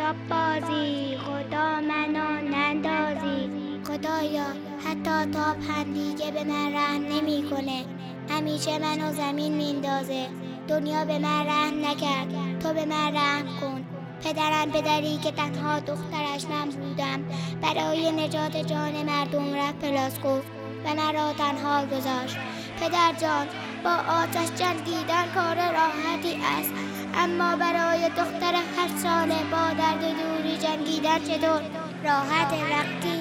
کتاب بازی، خدا منو نندازی. خدایا حتی تا پندیگه به من رحم نمیکنه، همیشه منو زمین میندازه. دنیا به من رحم نکرد، تو به من رحم کن. پدرم پدری که تنها دخترش من بودم، برای نجات جان مردم رفت پلاسکوف و مرا تنها گذاشت. پدر جان، با آتش جنگیدن کار راحتی است، اما برای دختر 8 ساله با درد دوری جنگیدن چطور راحت وقتی؟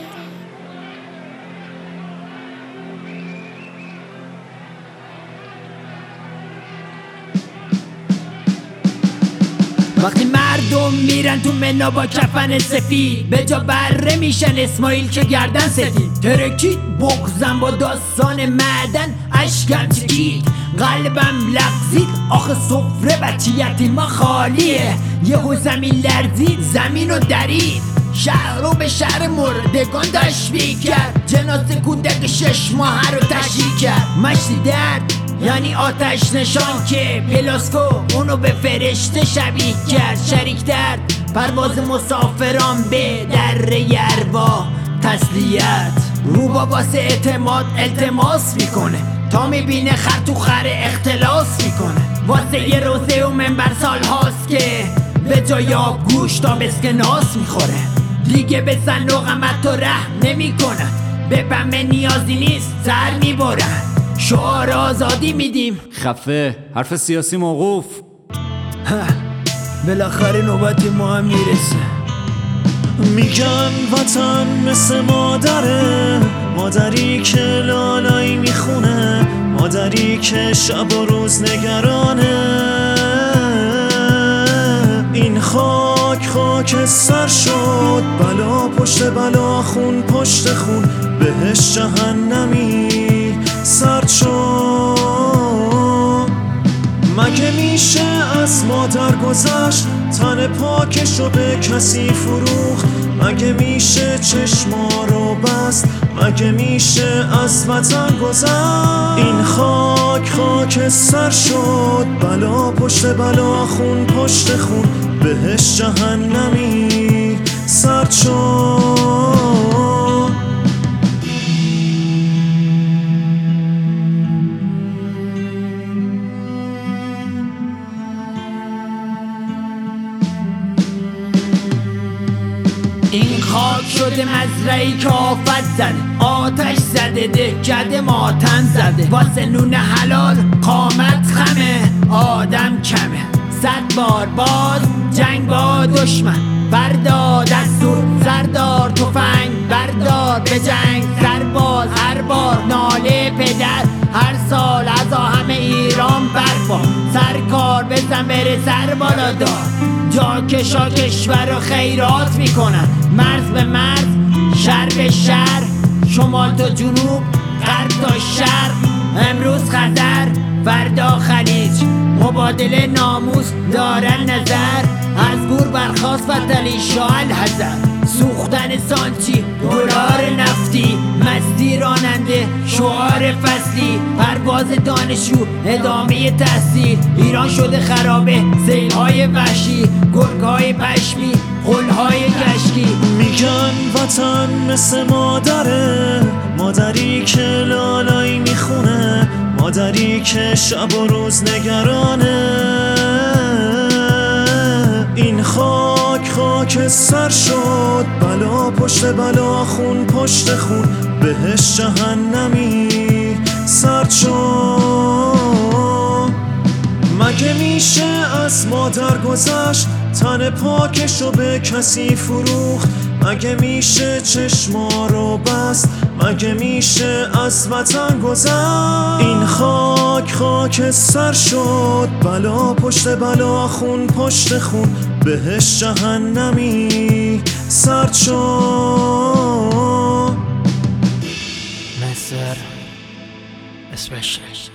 وقتی مردم میرن تو منا با کفن سفید، به جا بره میشن اسماعیل که گردن سفید. ترکید بغزم با داستان معدن، اشکم چکید قلبم لغزید. آخه سفره بچه یتیما خالیه، یهو زمین لرزید زمین رو درید. شهر رو به شهر مردگان تشبیه کرد، جنازه کودک 6 ماهه رو تشییع کرد. مشتی درد یعنی آتش نشان که پلاسکو اونو به فرشته شبیه کرد. شریک درد پرواز مسافران به دره ارواح تسلیت. روبا واسه اعتماد التماس میکنه، تا میبینه خر تو خر اختلاس میکنه. واسه یه روزه و منبر سال هاست که به جای آب گوش تا بسکناس میخوره. دیگه به زن و غمت و ره نمیکنن، به بمه نیازی نیست سر میبرن. شعار آزادی میدیم، خفه حرف سیاسی موقوف. بالاخره نوبت ما هم میرسه. میگن وطن مثل مادره، مادری که لالایی میخونه، مادری که شب و روز نگرانه. این خاک خاک سر شد، بلا پشت بلا خون پشت خون، بهش جهنمی سرد شد. مگه میشه از مادر گذشت، تن پاکشو به کسی فروخت؟ مگه میشه چشما رو بست، مگه میشه از وطن گذشت؟ این خاک خاک سر شد، بلا پشت بلا خون پشت خون، بهش جهنمی سرد شد. این خاک شده مزرعی که آفت زده، آتش زده دهکده ماتم زده. واسه نون حلال قامت خمه، آدم کمه. 100 بار باز جنگ با دشمن، فردا دستور سردار تفنگ بردار به جنگ. سرباز هر بار ناله پدر، هر سال از همه ایران برپا. سرکار بزن بره سر بالا دار، جاکشا کشور رو خیرات میکنن. مرز به مرز شهر به شهر، شمال تا جنوب غرب تا شرق. امروز خطر فردا خلیج، مبادله ناموس دارن نظر. از گور برخواست و تلی شاه الحذر، سوختن سانچی دلار نفتی. مستی راننده شعار فصلی، پرواز دانشجو ادامه تحصیل. ایران شده خرابه سیل‌های وحشی، گرگ‌های پشمی غل‌های کشکی. میگن وطن مثل مادره، مادری که لالایی میخونه، مادری که شب و روز نگرانه. این خاک خاک سر شد، بلا پشت بلا خون پشت خون، بهش جهنمی سرد شد. مگه میشه از مادر گذشت، تن پاکشو به کسی فروخت؟ مگه میشه چشما رو بست، مگه میشه از وطن گذشت؟ این خاک خاک سر شد، بلا پشت بلا خون پشت خون، بهش جهنمی سرد شد. مصر اسپشیال